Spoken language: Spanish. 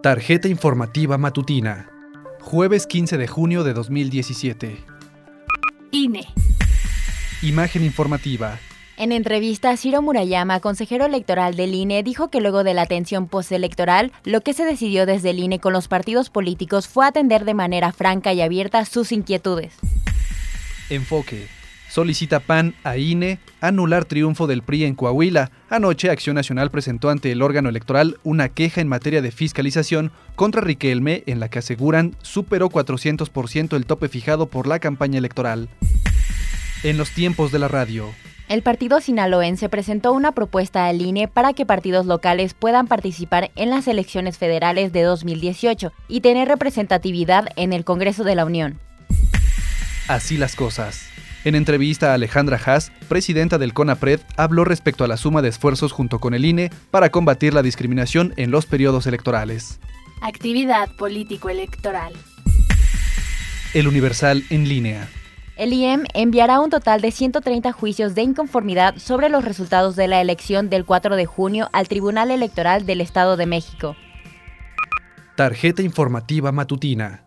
Tarjeta informativa matutina. Jueves 15 de junio de 2017. INE. Imagen informativa. En entrevista, Ciro Murayama, consejero electoral del INE, dijo que luego de la tensión postelectoral, lo que se decidió desde el INE con los partidos políticos fue atender de manera franca y abierta sus inquietudes. Enfoque. Solicita PAN a INE anular triunfo del PRI en Coahuila. Anoche, Acción Nacional presentó ante el órgano electoral una queja en materia de fiscalización contra Riquelme, en la que aseguran superó 400% el tope fijado por la campaña electoral. En los tiempos de la radio. El partido sinaloense presentó una propuesta al INE para que partidos locales puedan participar en las elecciones federales de 2018 y tener representatividad en el Congreso de la Unión. Así las cosas. En entrevista a Alejandra Haas, presidenta del CONAPRED, habló respecto a la suma de esfuerzos junto con el INE para combatir la discriminación en los periodos electorales. Actividad político-electoral. El Universal en línea. El IEM enviará un total de 130 juicios de inconformidad sobre los resultados de la elección del 4 de junio al Tribunal Electoral del Estado de México. Tarjeta informativa matutina.